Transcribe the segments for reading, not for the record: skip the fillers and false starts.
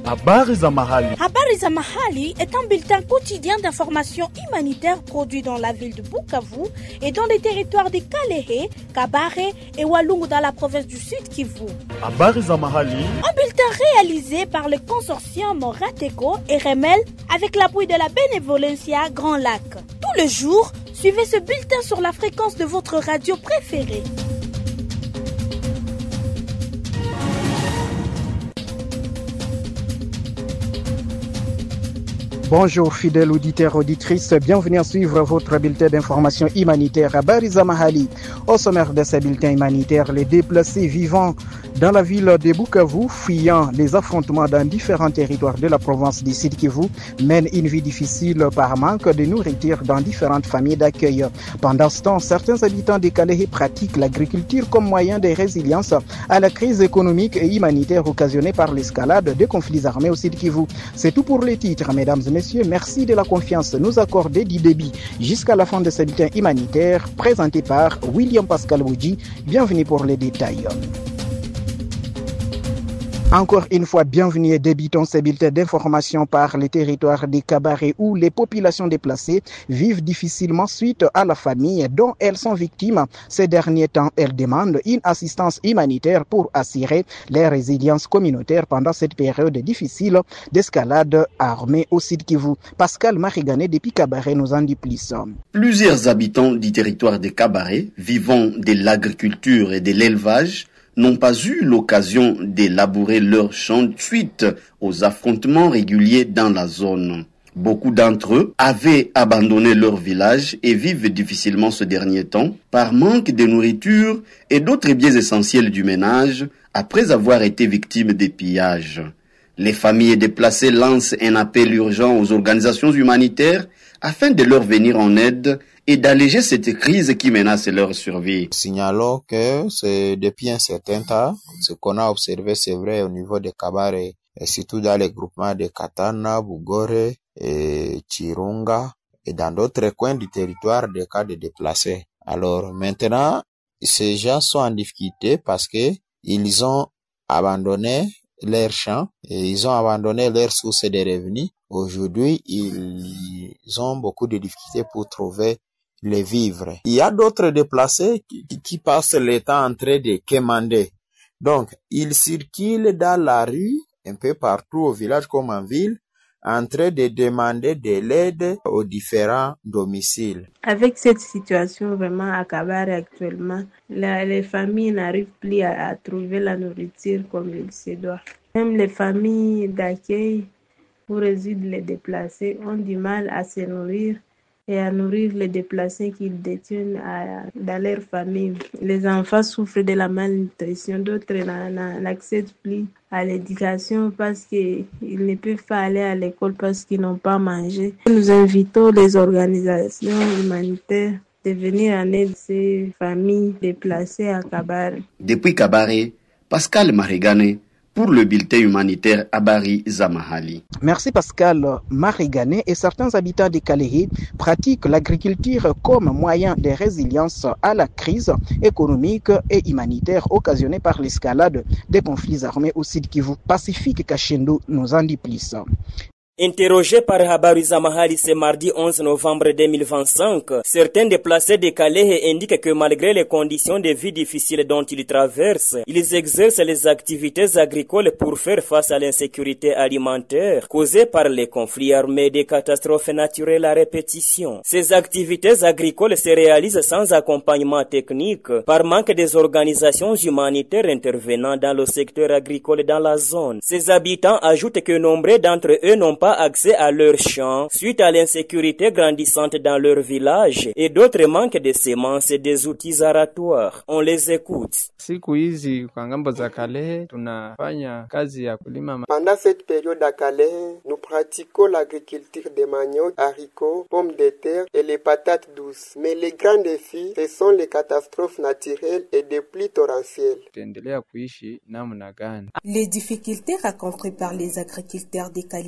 Habari za mahali. Habari za mahali est un bulletin quotidien d'information humanitaire produit dans la ville de Bukavu et dans les territoires de Kalehe, Kabare et Walungu dans la province du Sud Kivu. Habari za mahali. Un bulletin réalisé par le consortium Rateco et Remel avec l'appui de la Benevolencia Grand Lac. Tous les jours, suivez ce bulletin sur la fréquence de votre radio préférée. Bonjour fidèles auditeurs, auditrices, bienvenue à suivre votre bulletin d'information humanitaire à Habari Mahali. Au sommaire de ce bulletin humanitaire, les déplacés vivant dans la ville de Bukavu, fuyant les affrontements dans différents territoires de la province du Sud Kivu, mènent une vie difficile par manque de nourriture dans différentes familles d'accueil. Pendant ce temps, certains habitants de Kalehe pratiquent l'agriculture comme moyen de résilience à la crise économique et humanitaire occasionnée par l'escalade des conflits armés au Sud Kivu. C'est tout pour les titres, mesdames et messieurs. Merci de la confiance nous accorder du débit jusqu'à la fin de ce bulletin humanitaire présenté par William Pascal Boudji. Bienvenue pour les détails. Encore une fois, bienvenue et débutons ces bulletins d'information par les territoires des Kabare où les populations déplacées vivent difficilement suite à la famine dont elles sont victimes. Ces derniers temps, elles demandent une assistance humanitaire pour assurer leur résilience communautaire pendant cette période difficile d'escalade armée au Sud Kivu. Pascal Marigane depuis Kabare nous en dit plus. Plusieurs habitants du territoire des Kabare vivant de l'agriculture et de l'élevage n'ont pas eu l'occasion de labourer leurs champs suite aux affrontements réguliers dans la zone. Beaucoup d'entre eux avaient abandonné leur village et vivent difficilement ce dernier temps par manque de nourriture et d'autres biens essentiels du ménage après avoir été victimes des pillages. Les familles déplacées lancent un appel urgent aux organisations humanitaires afin de leur venir en aide et d'alléger cette crise qui menace leur survie. Signalons que c'est depuis un certain temps, ce qu'on a observé, c'est vrai, au niveau de Kabare, et surtout dans les groupements de Katana, Bugore et Chirunga, et dans d'autres coins du territoire, des cas de déplacés. Alors maintenant, ces gens sont en difficulté parce que ils ont abandonné leurs champs et ils ont abandonné leurs sources de revenus. Aujourd'hui, ils ont beaucoup de difficultés pour trouver les vivres. Il y a d'autres déplacés qui passent le temps en train de quémander. Donc, ils circulent dans la rue, un peu partout au village comme en ville, en train de demander de l'aide aux différents domiciles. Avec cette situation vraiment à Kabare actuellement, les familles n'arrivent plus à trouver la nourriture comme il se doit. Même les familles d'accueil où résident les déplacés ont du mal à se nourrir et à nourrir les déplacés qu'ils détiennent dans leur famille. Les enfants souffrent de la malnutrition, d'autres n'accèdent plus à l'éducation parce qu'ils ne peuvent pas aller à l'école parce qu'ils n'ont pas mangé. Nous invitons les organisations humanitaires de venir en aide à ces familles déplacées à Kabare. Depuis Kabare, Pascal Marigane pour le bulletin humanitaire Habari Zamahali. Merci Pascal Marigane. Et certains habitants de Kalehe pratiquent l'agriculture comme moyen de résilience à la crise économique et humanitaire occasionnée par l'escalade des conflits armés au Sud Kivu. Pacifique Kachendo nous en dit plus. Interrogés par Habari Zamahali ce mardi 11 novembre 2025, certains déplacés de Kalehe indiquent que malgré les conditions de vie difficiles dont ils traversent, ils exercent les activités agricoles pour faire face à l'insécurité alimentaire causée par les conflits armés et des catastrophes naturelles à répétition. Ces activités agricoles se réalisent sans accompagnement technique par manque des organisations humanitaires intervenant dans le secteur agricole dans la zone. Ces habitants ajoutent que nombreux d'entre eux n'ont pas accès à leurs champs suite à l'insécurité grandissante dans leur village et d'autres manquent de semences et des outils aratoires. On les écoute. Siku hizi kwa ngambo za Kalehe tunafanya kazi ya kulima. Pendant cette période à Kalehe, nous pratiquons l'agriculture des maniocs, haricots, pommes de terre et les patates douces. Mais les grands défis, ce sont les catastrophes naturelles et des pluies torrentielles. Les difficultés rencontrées par les agriculteurs de Kalehe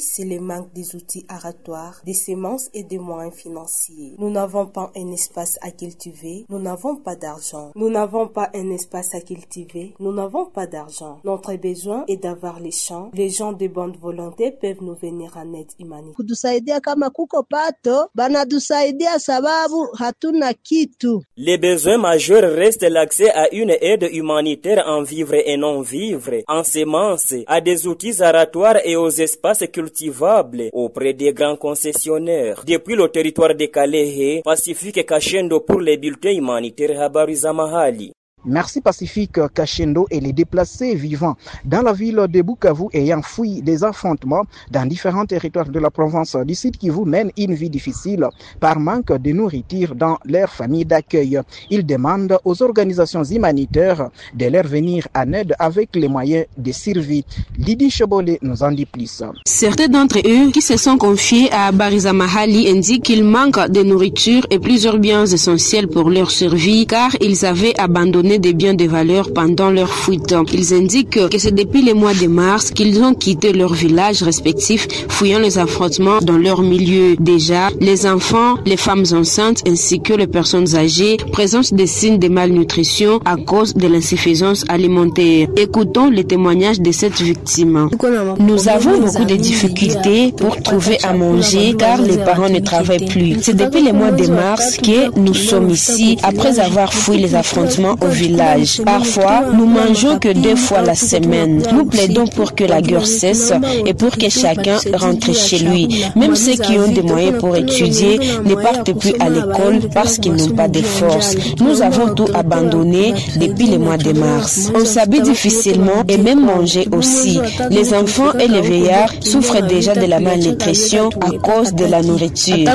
c'est le manque des outils aratoires, des semences et des moyens financiers. Nous n'avons pas un espace à cultiver, nous n'avons pas d'argent. Nous n'avons pas un espace à cultiver, nous n'avons pas d'argent. Notre besoin est d'avoir les champs. Les gens de bonne volonté peuvent nous venir en aide humanitaire. Kutusaidia kama kuko pato, banatusaidia sababu hatuna kitu. Les besoins majeurs restent l'accès à une aide humanitaire en vivre et non vivre, en semences, à des outils aratoires et aux espaces cultivables auprès des grands concessionnaires. Depuis le territoire de Kalehe, Pacifique Kashendo pour les bulletins humanitaires Habari za Mahali. Merci Pacifique Kashendo et les déplacés vivants dans la ville de Bukavu ayant fui des affrontements dans différents territoires de la province du Sud Kivu mènent une vie difficile par manque de nourriture dans leur famille d'accueil. Ils demandent aux organisations humanitaires de leur venir en aide avec les moyens de survie. Lydie Chebole nous en dit plus. Certains d'entre eux qui se sont confiés à Habari za Mahali indiquent qu'il manque de nourriture et plusieurs biens essentiels pour leur survie car ils avaient abandonné des biens de valeur pendant leur fuite. Ils indiquent que c'est depuis le mois de mars qu'ils ont quitté leur village respectif, fuyant les affrontements dans leur milieu. Déjà, les enfants, les femmes enceintes ainsi que les personnes âgées présentent des signes de malnutrition à cause de l'insuffisance alimentaire. Écoutons les témoignages de cette victime. Nous avons beaucoup de difficultés pour trouver à manger car les parents ne travaillent plus. C'est depuis le mois de mars que nous sommes ici après avoir fui les affrontements au village. Parfois, nous mangeons que 2 fois la semaine. Nous plaidons pour que la guerre cesse et pour que chacun rentre chez lui. Même ceux qui ont des moyens pour étudier ne partent plus à l'école parce qu'ils n'ont pas de force. Nous avons tout abandonné depuis le mois de mars. On s'habille difficilement et même manger aussi. Les enfants et les vieillards souffrent déjà de la malnutrition à cause de la nourriture.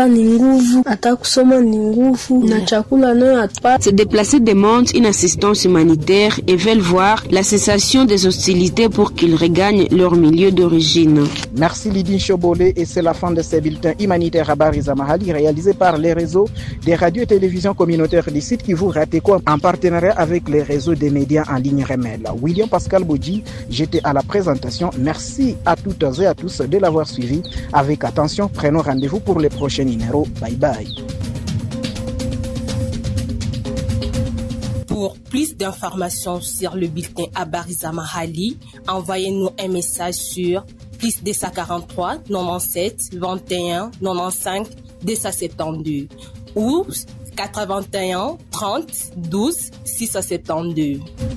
Ces déplacés demandent une assistance humanitaire et veulent voir la cessation des hostilités pour qu'ils regagnent leur milieu d'origine. Merci Lydie Chobole et c'est la fin de ces bulletins humanitaires Habari za Mahali réalisés par les réseaux des radios et télévisions communautaires du site Kivu Rateko en partenariat avec les réseaux des médias en ligne Remel. William Pascal Bodji, j'étais à la présentation. Merci à toutes et à tous de l'avoir suivi. Avec attention, prenons rendez-vous pour les prochains numéros. Bye bye. Pour plus d'informations sur le bulletin Habari za Mahali, envoyez-nous un message sur +243 97 21 95 272 ou 81 30 12 672.